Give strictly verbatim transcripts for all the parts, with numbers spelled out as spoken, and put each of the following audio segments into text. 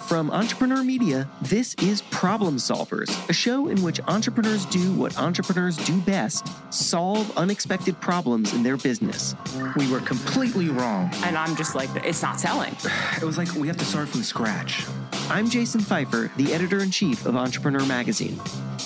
From Entrepreneur Media, this is Problem Solvers, a show in which entrepreneurs do what entrepreneurs do best: solve unexpected problems in their business. We were completely wrong. And I'm just like, it's not selling. It was like we have to start from scratch. I'm Jason Pfeiffer, the editor-in-chief of Entrepreneur Magazine.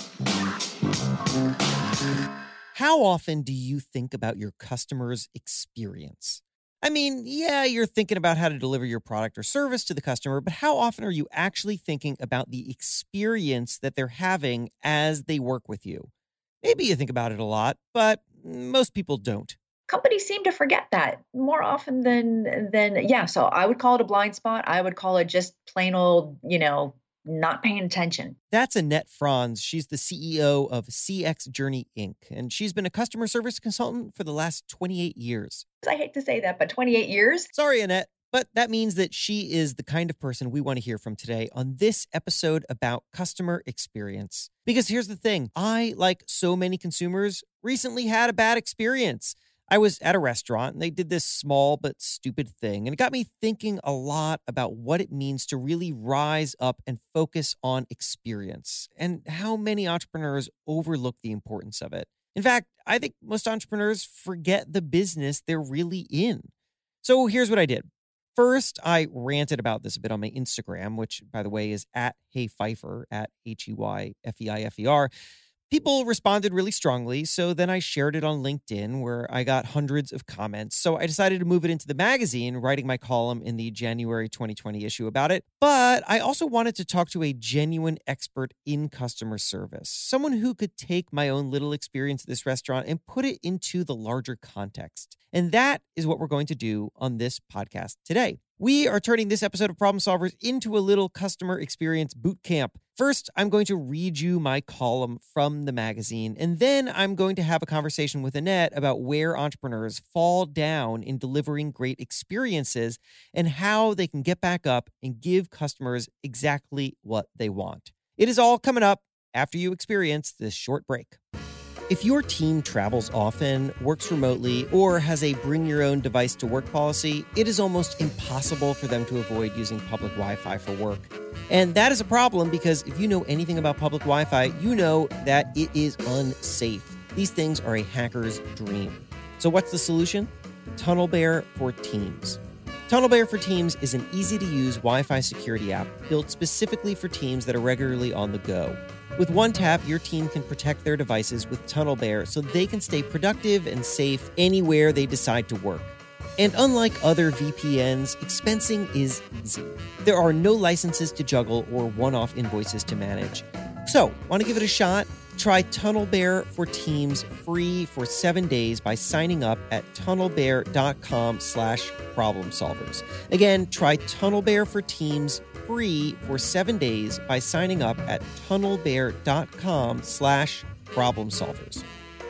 How often do you think about your customer's experience? I mean, yeah, you're thinking about how to deliver your product or service to the customer, but how often are you actually thinking about the experience that they're having as they work with you? Maybe you think about it a lot, but most people don't. Companies seem to forget that more often than, than yeah, so I would call it a blind spot. I would call it just plain old, you know, not paying attention. That's Annette Franz. She's the C E O of C X Journey, Incorporated, and she's been a customer service consultant for the last twenty-eight years. I hate to say that, but twenty-eight years? Sorry, Annette, but that means that she is the kind of person we want to hear from today on this episode about customer experience. Because here's the thing, I, like so many consumers, recently had a bad experience. I was at a restaurant and they did this small but stupid thing, and it got me thinking a lot about what it means to really rise up and focus on experience and how many entrepreneurs overlook the importance of it. In fact, I think most entrepreneurs forget the business they're really in. So here's what I did. First, I ranted about this a bit on my Instagram, which, by the way, is at Hey Pfeiffer, at H E Y F E I F E R. People responded really strongly, so then I shared it on LinkedIn, where I got hundreds of comments. So I decided to move it into the magazine, writing my column in the January twenty twenty issue about it. But I also wanted to talk to a genuine expert in customer service, someone who could take my own little experience at this restaurant and put it into the larger context. And that is what we're going to do on this podcast today. We are turning this episode of Problem Solvers into a little customer experience boot camp. First, I'm going to read you my column from the magazine, and then I'm going to have a conversation with Annette about where entrepreneurs fall down in delivering great experiences and how they can get back up and give customers exactly what they want. It is all coming up after you experience this short break. If your team travels often, works remotely, or has a bring-your-own-device-to-work policy, it is almost impossible for them to avoid using public Wi-Fi for work. And that is a problem because if you know anything about public Wi-Fi, you know that it is unsafe. These things are a hacker's dream. So what's the solution? TunnelBear for Teams. TunnelBear for Teams is an easy-to-use Wi-Fi security app built specifically for teams that are regularly on the go. With one tap, your team can protect their devices with TunnelBear so they can stay productive and safe anywhere they decide to work. And unlike other V P Ns, expensing is easy. There are no licenses to juggle or one-off invoices to manage. So, want to give it a shot? Try TunnelBear for Teams free for seven days by signing up at tunnelbear.com slash problem solvers. Again, try TunnelBear for Teams free for seven days by signing up at tunnelbear.com slash problem solvers.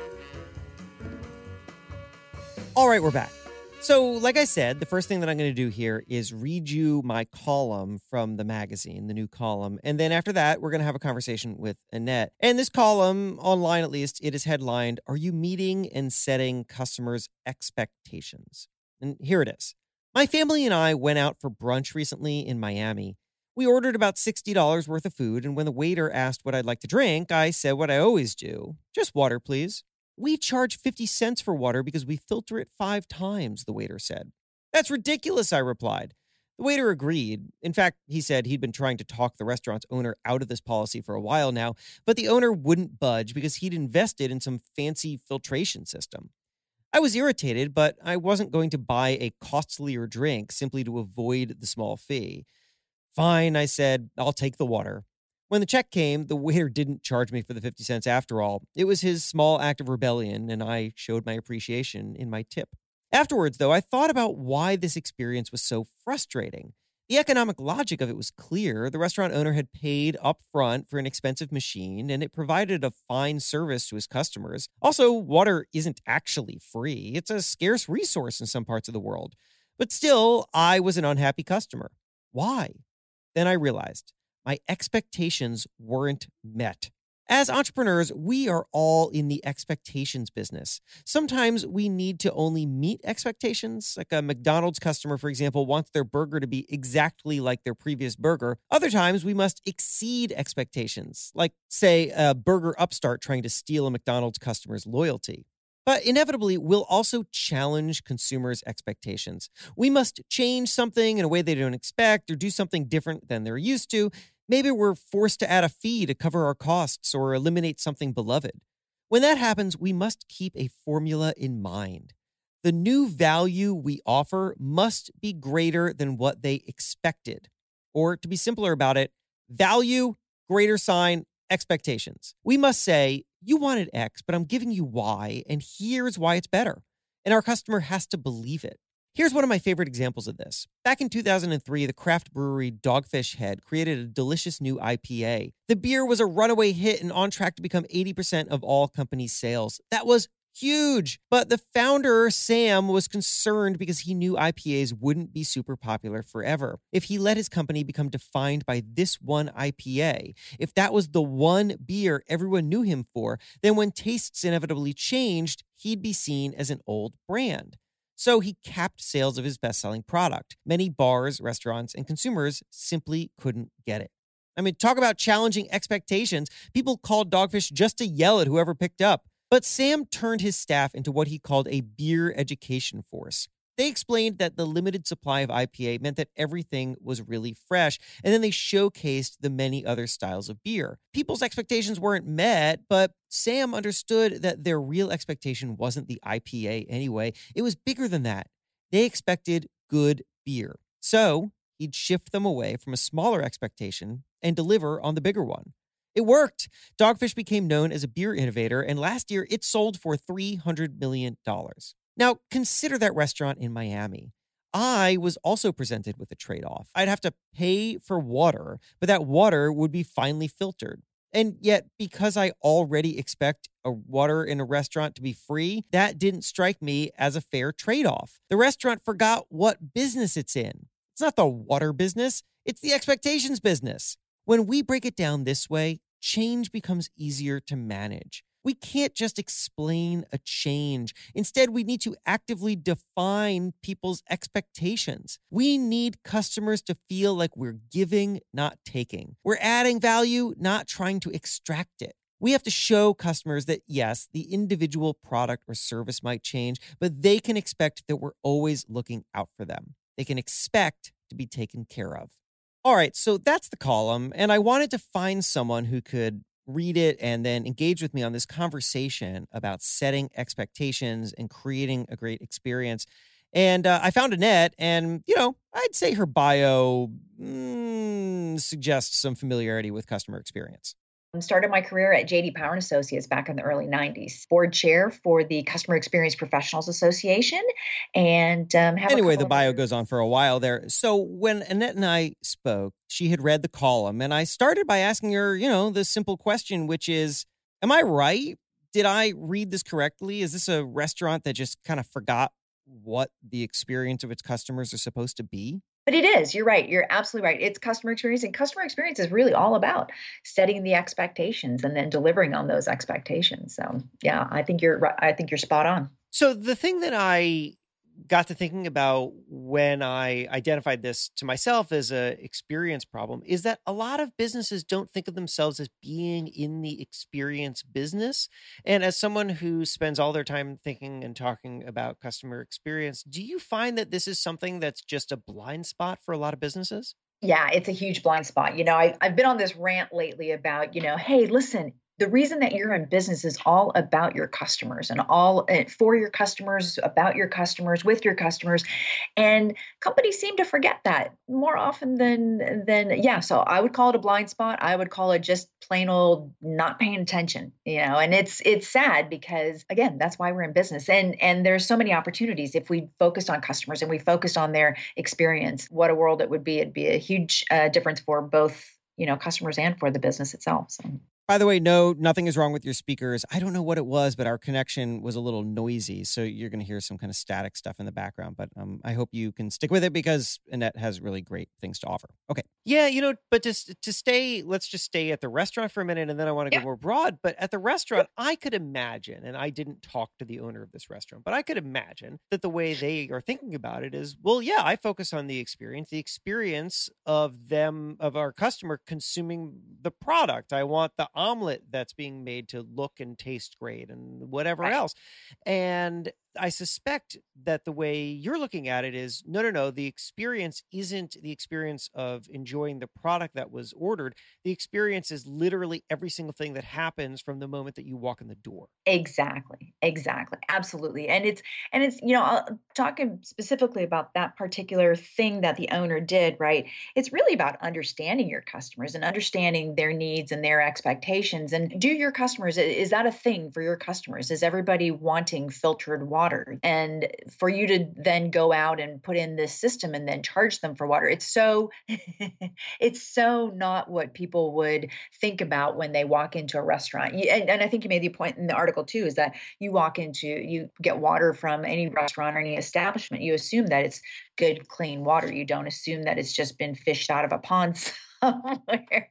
All right, we're back. So, like I said, the first thing that I'm going to do here is read you my column from the magazine, the new column. And then after that, we're going to have a conversation with Annette. And this column, online at least, it is headlined, "Are You Meeting and Setting Customers' Expectations?" And here it is. My family and I went out for brunch recently in Miami. We ordered about sixty dollars worth of food, and when the waiter asked what I'd like to drink, I said what I always do. "Just water, please." "We charge fifty cents for water because we filter it five times, the waiter said. "That's ridiculous," I replied. The waiter agreed. In fact, he said he'd been trying to talk the restaurant's owner out of this policy for a while now, but the owner wouldn't budge because he'd invested in some fancy filtration system. I was irritated, but I wasn't going to buy a costlier drink simply to avoid the small fee. "Fine," I said, "I'll take the water." When the check came, the waiter didn't charge me for the fifty cents after all. It was his small act of rebellion, and I showed my appreciation in my tip. Afterwards, though, I thought about why this experience was so frustrating. The economic logic of it was clear. The restaurant owner had paid up front for an expensive machine, and it provided a fine service to his customers. Also, water isn't actually free. It's a scarce resource in some parts of the world. But still, I was an unhappy customer. Why? Then I realized my expectations weren't met. As entrepreneurs, we are all in the expectations business. Sometimes we need to only meet expectations. Like a McDonald's customer, for example, wants their burger to be exactly like their previous burger. Other times, we must exceed expectations, like, say, a burger upstart trying to steal a McDonald's customer's loyalty. But inevitably, we'll also challenge consumers' expectations. We must change something in a way they don't expect or do something different than they're used to. Maybe we're forced to add a fee to cover our costs or eliminate something beloved. When that happens, we must keep a formula in mind. The new value we offer must be greater than what they expected. Or to be simpler about it, value, greater sign, expectations. We must say, you wanted X, but I'm giving you Y, and here's why it's better. And our customer has to believe it. Here's one of my favorite examples of this. Back in two thousand three, the craft brewery Dogfish Head created a delicious new I P A. The beer was a runaway hit and on track to become eighty percent of all company sales. That was huge. But the founder, Sam, was concerned because he knew I P As wouldn't be super popular forever. If he let his company become defined by this one I P A, if that was the one beer everyone knew him for, then when tastes inevitably changed, he'd be seen as an old brand. So he capped sales of his best-selling product. Many bars, restaurants, and consumers simply couldn't get it. I mean, talk about challenging expectations. People called Dogfish just to yell at whoever picked up. But Sam turned his staff into what he called a beer education force. They explained that the limited supply of I P A meant that everything was really fresh, and then they showcased the many other styles of beer. People's expectations weren't met, but Sam understood that their real expectation wasn't the I P A anyway. It was bigger than that. They expected good beer. So he'd shift them away from a smaller expectation and deliver on the bigger one. It worked. Dogfish became known as a beer innovator, and last year it sold for three hundred million dollars. Now, consider that restaurant in Miami. I was also presented with a trade-off. I'd have to pay for water, but that water would be finely filtered. And yet, because I already expect a water in a restaurant to be free, that didn't strike me as a fair trade-off. The restaurant forgot what business it's in. It's not the water business, it's the expectations business. When we break it down this way, change becomes easier to manage. We can't just explain a change. Instead, we need to actively define people's expectations. We need customers to feel like we're giving, not taking. We're adding value, not trying to extract it. We have to show customers that, yes, the individual product or service might change, but they can expect that we're always looking out for them. They can expect to be taken care of. All right, so that's the column, and I wanted to find someone who could read it and then engage with me on this conversation about setting expectations and creating a great experience. And uh, I found Annette, and, you know, I'd say her bio mm, suggests some familiarity with customer experience. Started my career at J D Power and Associates back in the early nineties. Board chair for the Customer Experience Professionals Association. And um, have anyway, a the of bio others. goes on for a while there. So when Annette and I spoke, she had read the column, and I started by asking her, you know, the simple question, which is, am I right? Did I read this correctly? Is this a restaurant that just kind of forgot what the experience of its customers are supposed to be? But it is. You're right. You're absolutely right. It's customer experience, and customer experience is really all about setting the expectations and then delivering on those expectations. So, yeah, I think you're right. I think you're spot on. So the thing that I got to thinking about when I identified this to myself as a experience problem is that a lot of businesses don't think of themselves as being in the experience business. And as someone who spends all their time thinking and talking about customer experience, do you find that this is something that's just a blind spot for a lot of businesses? Yeah, it's a huge blind spot. You know, I, I've been on this rant lately about, you know, hey, listen, the reason that you're in business is all about your customers and all for your customers, about your customers, with your customers. And companies seem to forget that more often than, than yeah. So I would call it a blind spot. I would call it just plain old not paying attention, you know, and it's, it's sad because again, that's why we're in business. And, and there's so many opportunities. If we focused on customers and we focused on their experience, what a world it would be. It'd be a huge uh, difference for both, you know, customers and for the business itself. So. By the way, no, nothing is wrong with your speakers. I don't know what it was, but our connection was a little noisy. So you're going to hear some kind of static stuff in the background. But um, I hope you can stick with it because Annette has really great things to offer. Okay. Yeah, you know, but just to stay, let's just stay at the restaurant for a minute and then I want to Yeah. go more broad. But at the restaurant, I could imagine, and I didn't talk to the owner of this restaurant, but I could imagine that the way they are thinking about it is, well, yeah, I focus on the experience, the experience of them, of our customer consuming the product. I want the omelet that's being made to look and taste great and whatever Right. else. And I suspect that the way you're looking at it is, no, no, no, the experience isn't the experience of enjoying the product that was ordered. The experience is literally every single thing that happens from the moment that you walk in the door. Exactly. Exactly. Absolutely. And it's, and it's, you know, I'll- talking specifically about that particular thing that the owner did, right? It's really about understanding your customers and understanding their needs and their expectations. And do your customers, i- is that a thing for your customers? Is everybody wanting filtered water? And for you to then go out and put in this system and then charge them for water, it's so, it's so not what people would think about when they walk into a restaurant. You- And, and I think you made the point in the article too, is that you walk into, you get water from any restaurant or any establishment, you assume that it's good, clean water. You don't assume that it's just been fished out of a pond somewhere.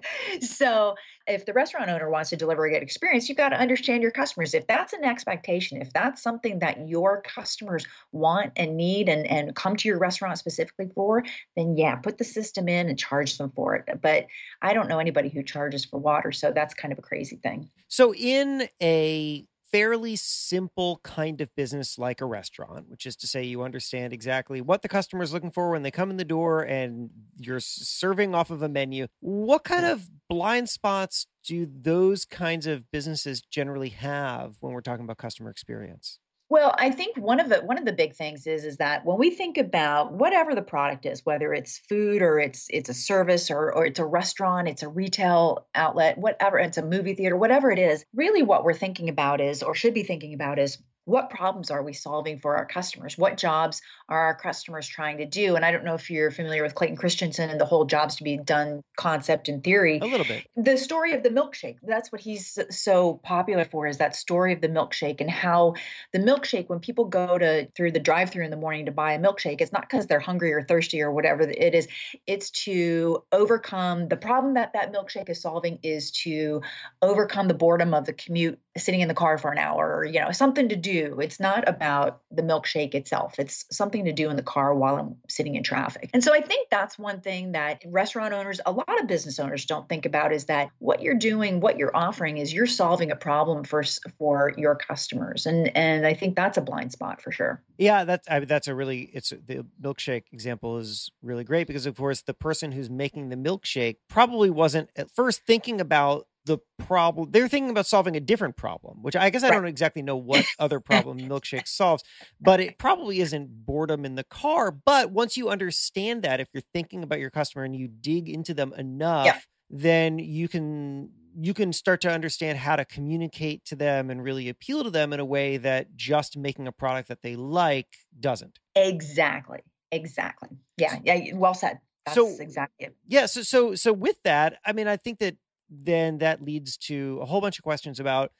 So if the restaurant owner wants to deliver a good experience, you've got to understand your customers. If that's an expectation, if that's something that your customers want and need and, and come to your restaurant specifically for, then yeah, put the system in and charge them for it. But I don't know anybody who charges for water. So that's kind of a crazy thing. So in a fairly simple kind of business like a restaurant, which is to say you understand exactly what the customer is looking for when they come in the door and you're s- serving off of a menu, what kind of blind spots do those kinds of businesses generally have when we're talking about customer experience? Well, I think one of the one of the big things is is that when we think about whatever the product is, whether it's food or it's it's a service or or it's a restaurant, it's a retail outlet, whatever, it's a movie theater, whatever it is, really what we're thinking about is or should be thinking about is what problems are we solving for our customers? What jobs are our customers trying to do? And I don't know if you're familiar with Clayton Christensen and the whole jobs to be done concept and theory. A little bit. The story of the milkshake, that's what he's so popular for, is that story of the milkshake and how the milkshake, when people go to through the drive-through in the morning to buy a milkshake, it's not because they're hungry or thirsty or whatever it is. It's to overcome the problem that that milkshake is solving is to overcome the boredom of the commute, sitting in the car for an hour, or, you know, something to do. It's not about the milkshake itself. It's something to do in the car while I'm sitting in traffic. And so I think that's one thing that restaurant owners, a lot of business owners don't think about, is that what you're doing, what you're offering is you're solving a problem for, for your customers. And, and I think that's a blind spot for sure. Yeah, that's I, that's a really it's the milkshake example is really great because of course the person who's making the milkshake probably wasn't at first thinking about the problem. They're thinking about solving a different problem, which I guess I Right. don't exactly know what other problem milkshake solves, but it probably isn't boredom in the car. But once you understand that, if you're thinking about your customer and you dig into them enough, Yeah. then you can you can start to understand how to communicate to them and really appeal to them in a way that just making a product that they like doesn't. Exactly. Exactly. Yeah. Yeah. Well said. That's So- exactly it. Yeah. So, so, so with that, I mean, I think that then that leads to a whole bunch of questions about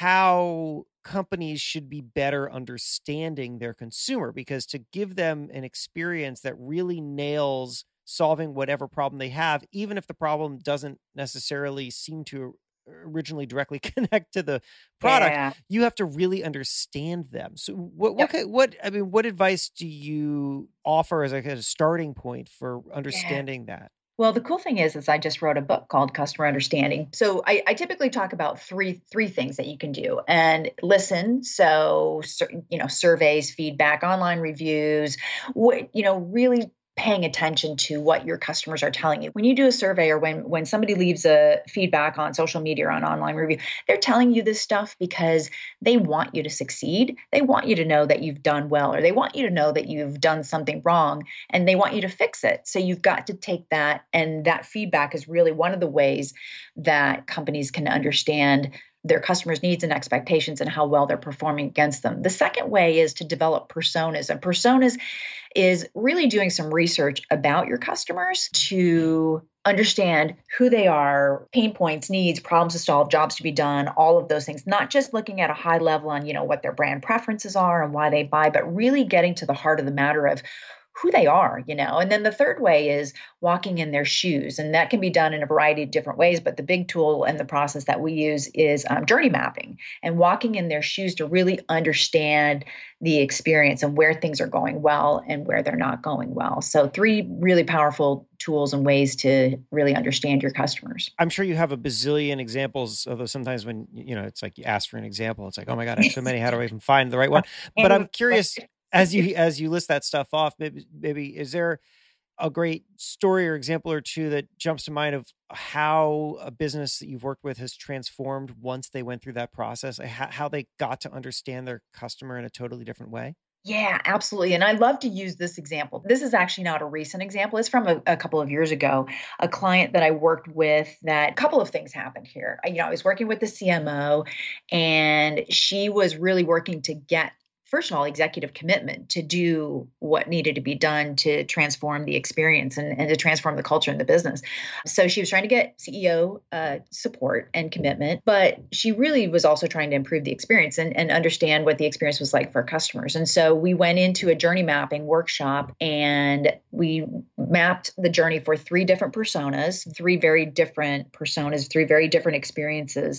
how companies should be better understanding their consumer, because to give them an experience that really nails solving whatever problem they have, even if the problem doesn't necessarily seem to originally directly connect to the product, Yeah. you have to really understand them. So what, what, Yep. ki- what, I mean, what advice do you offer as like a starting point for understanding that? Well, the cool thing is, is I just wrote a book called Customer Understanding. So I, I typically talk about three three things that you can do and listen. So sur- you know, surveys, feedback, online reviews. What you know, really paying attention to what your customers are telling you. When you do a survey or when when somebody leaves a feedback on social media or on online review, they're telling you this stuff because they want you to succeed. They want you to know that you've done well, or they want you to know that you've done something wrong and they want you to fix it. So you've got to take that, and that feedback is really one of the ways that companies can understand their customers' needs and expectations and how well they're performing against them. The second way is to develop personas. And personas is really doing some research about your customers to understand who they are, pain points, needs, problems to solve, jobs to be done, all of those things, not just looking at a high level on, you know, what their brand preferences are and why they buy, but really getting to the heart of the matter of who they are, you know. And then the third way is walking in their shoes. And that can be done in a variety of different ways. But the big tool and the process that we use is um, journey mapping and walking in their shoes to really understand the experience and where things are going well and where they're not going well. So three really powerful tools and ways to really understand your customers. I'm sure you have a bazillion examples, although sometimes when, you know, it's like you ask for an example, it's like, oh my God, I have so many. How do I even find the right one? But I'm curious, as you as you list that stuff off, maybe, maybe is there a great story or example or two that jumps to mind of how a business that you've worked with has transformed once they went through that process, how they got to understand their customer in a totally different way? Yeah, absolutely. And I love to use this example. This is actually not a recent example. It's from a, a couple of years ago, a client that I worked with that a couple of things happened here. I, you know, I was working with the C M O and she was really working to get, first of all, executive commitment to do what needed to be done to transform the experience and, and to transform the culture in the business. So she was trying to get C E O uh, support and commitment, but she really was also trying to improve the experience and, and understand what the experience was like for customers. And so we went into a journey mapping workshop and we mapped the journey for three different personas, three very different personas, three very different experiences.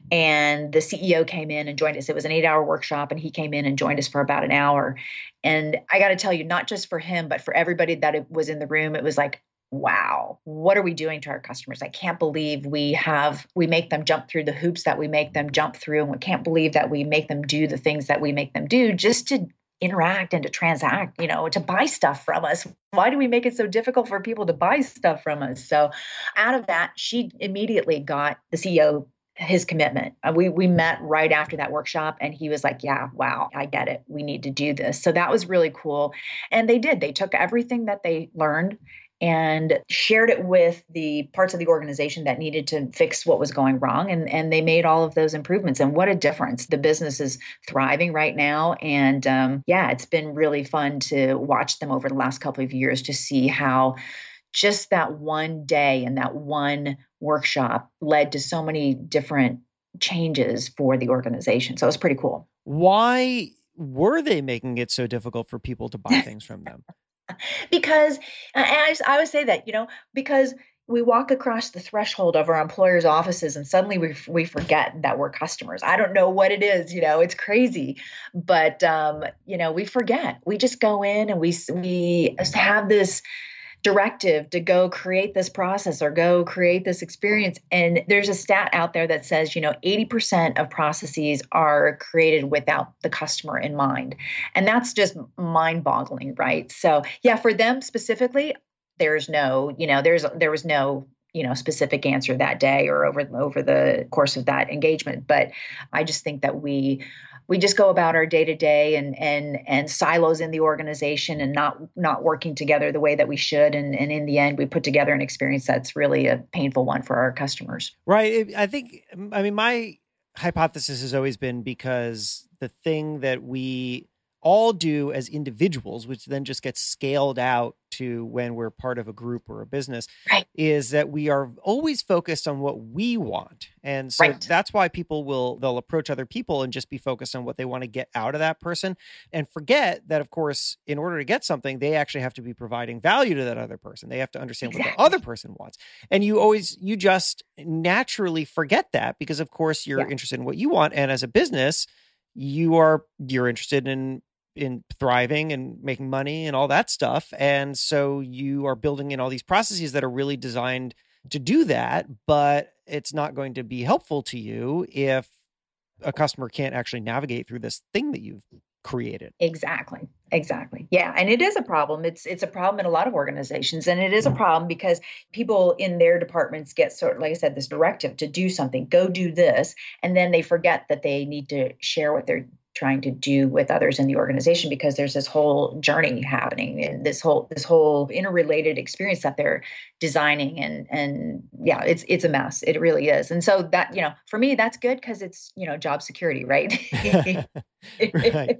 And the C E O came in and joined us. It was an eight hour workshop and he came in and joined us for about an hour. And I got to tell you, not just for him, but for everybody that was in the room, it was like, wow, what are we doing to our customers? I can't believe we have, we make them jump through the hoops that we make them jump through. And we can't believe that we make them do the things that we make them do just to interact and to transact, you know, to buy stuff from us. Why do we make it so difficult for people to buy stuff from us? So out of that, she immediately got the C E O his commitment. Uh, we we met right after that workshop and he was like, yeah, wow, I get it. We need to do this. So that was really cool. And they did. They took everything that they learned and shared it with the parts of the organization that needed to fix what was going wrong. And, and they made all of those improvements. And what a difference. The business is thriving right now. And um, yeah, it's been really fun to watch them over the last couple of years to see how just that one day and that one workshop led to so many different changes for the organization. So it was pretty cool. Why were they making it so difficult for people to buy things from them? Because, and I, I would say that, you know, because we walk across the threshold of our employers' offices and suddenly we we forget that we're customers. I don't know what it is, you know, it's crazy, but, um, you know, we forget. We just go in and we we have this directive to go create this process or go create this experience. And there's a stat out there that says, you know, eighty percent of processes are created without the customer in mind. And that's just mind boggling, right? So yeah, for them specifically, there's no, you know, there's, there was no, you know, specific answer that day or over, over the course of that engagement. But I just think that we, we just go about our day to day and and and silos in the organization and not not working together the way that we should. And, and in the end, we put together an experience that's really a painful one for our customers. Right. I think, I mean, my hypothesis has always been because the thing that we all do as individuals, which then just gets scaled out to when we're part of a group or a business, right, is that we are always focused on what we want. And so right. that's why people will, they'll approach other people and just be focused on what they want to get out of that person and forget that, of course, in order to get something, they actually have to be providing value to that other person. They have to understand exactly what the other person wants. And you always, you just naturally forget that because, of course, you're yeah. interested in what you want. And as a business, you are, you're interested in in thriving and making money and all that stuff. And so you are building in all these processes that are really designed to do that, but it's not going to be helpful to you if a customer can't actually navigate through this thing that you've created. Exactly. Exactly. Yeah. And it is a problem. It's it's a problem in a lot of organizations. And it is a problem because people in their departments get sort of, like I said, this directive to do something, go do this. And then they forget that they need to share with their trying to do with others in the organization, because there's this whole journey happening and this whole this whole interrelated experience that they're designing, and and yeah, it's it's a mess. It really is. And so that, you know, for me, that's good because it's, you know, job security, right? Right.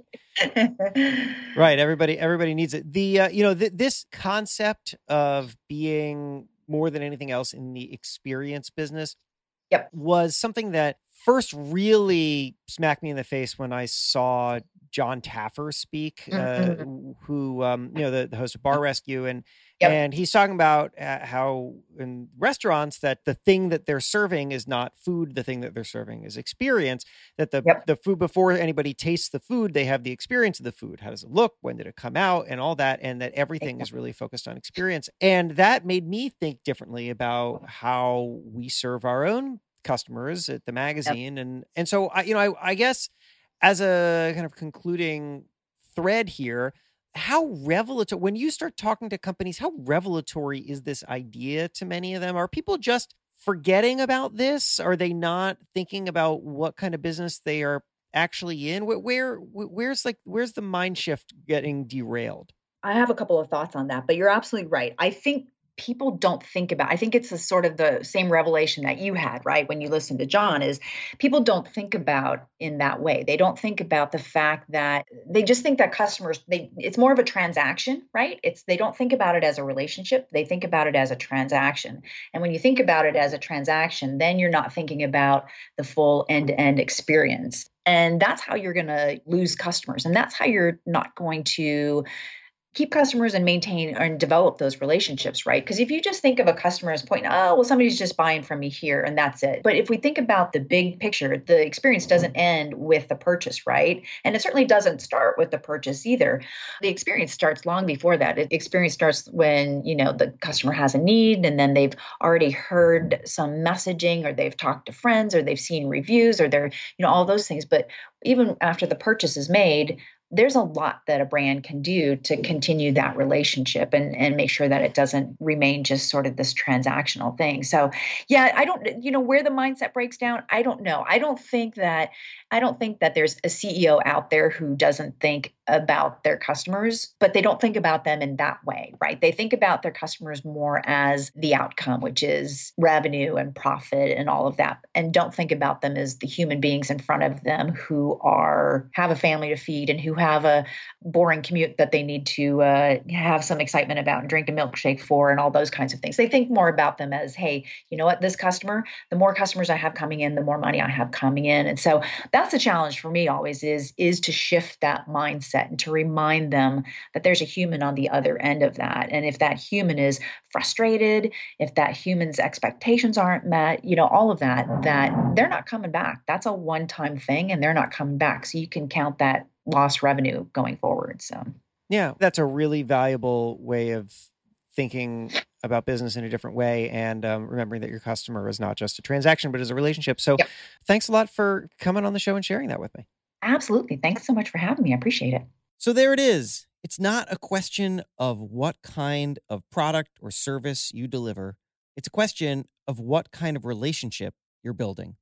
Right. Everybody everybody needs it. The uh, you know th- this concept of being more than anything else in the experience business, yep, was something that first really smacked me in the face when I saw John Taffer speak, mm-hmm. uh, who, um, you know, the, the host of Bar Rescue. And, yep. and he's talking about uh, how in restaurants that the thing that they're serving is not food. The thing that they're serving is experience, that the, yep. the food, before anybody tastes the food, they have the experience of the food. How does it look? When did it come out? And all that. And that everything is really focused on experience. And that made me think differently about how we serve our own customers at the magazine. Yep. And, and so I, you know, I, I guess as a kind of concluding thread here, how revelatory, when you start talking to companies, how revelatory is this idea to many of them? Are people just forgetting about this? Are they not thinking about what kind of business they are actually in? Where, where where's like, where's the mind shift getting derailed? I have a couple of thoughts on that, but you're absolutely right. I think people don't think about, I think it's a sort of the same revelation that you had, right? When you listen to John, is people don't think about in that way. They don't think about the fact that they just think that customers, they, it's more of a transaction, right? It's, they don't think about it as a relationship. They think about it as a transaction. And when you think about it as a transaction, then you're not thinking about the full end-to-end experience. And that's how you're going to lose customers. And that's how you're not going to keep customers and maintain and develop those relationships, right? Because if you just think of a customer as pointing, oh, well, somebody's just buying from me here and that's it. But if we think about the big picture, the experience doesn't end with the purchase, right? And it certainly doesn't start with the purchase either. The experience starts long before that. The experience starts when, you know, the customer has a need and then they've already heard some messaging, or they've talked to friends, or they've seen reviews, or they're, you know, all those things. But even after the purchase is made, there's a lot that a brand can do to continue that relationship and, and make sure that it doesn't remain just sort of this transactional thing. So yeah, I don't, you know, where the mindset breaks down, I don't know. I don't think that, I don't think that there's a C E O out there who doesn't think about their customers, but they don't think about them in that way, right? They think about their customers more as the outcome, which is revenue and profit and all of that, and don't think about them as the human beings in front of them who are, have a family to feed and who have a boring commute that they need to uh, have some excitement about and drink a milkshake for and all those kinds of things. They think more about them as, hey, you know what, this customer, the more customers I have coming in, the more money I have coming in. And so that's the challenge for me always is, is to shift that mindset and to remind them that there's a human on the other end of that. And if that human is frustrated, if that human's expectations aren't met, you know, all of that, that they're not coming back. That's a one-time thing and they're not coming back. So you can count that lost revenue going forward. So, yeah, that's a really valuable way of thinking about business in a different way, and um, remembering that your customer is not just a transaction, but is a relationship. So yep. Thanks a lot for coming on the show and sharing that with me. Absolutely. Thanks so much for having me. I appreciate it. So there it is. It's not a question of what kind of product or service you deliver. It's a question of what kind of relationship you're building.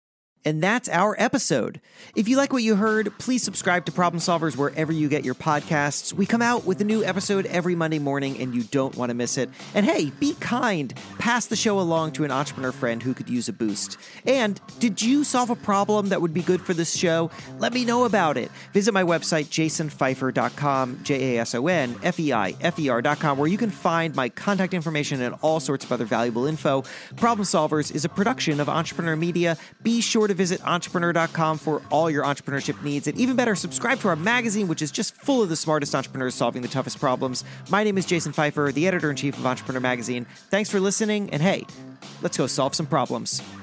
And that's our episode. If you like what you heard, please subscribe to Problem Solvers wherever you get your podcasts. We come out with a new episode every Monday morning, and you don't want to miss it. And hey, be kind. Pass the show along to an entrepreneur friend who could use a boost. And did you solve a problem that would be good for this show? Let me know about it. Visit my website, jason feifer dot com, J A S O N F E I F E R dot com, where you can find my contact information and all sorts of other valuable info. Problem Solvers is a production of Entrepreneur Media. Be sure to visit entrepreneur dot com for all your entrepreneurship needs. And even better, subscribe to our magazine, which is just full of the smartest entrepreneurs solving the toughest problems. My name is Jason Feifer, the editor-in-chief of Entrepreneur Magazine. Thanks for listening, and hey, let's go solve some problems.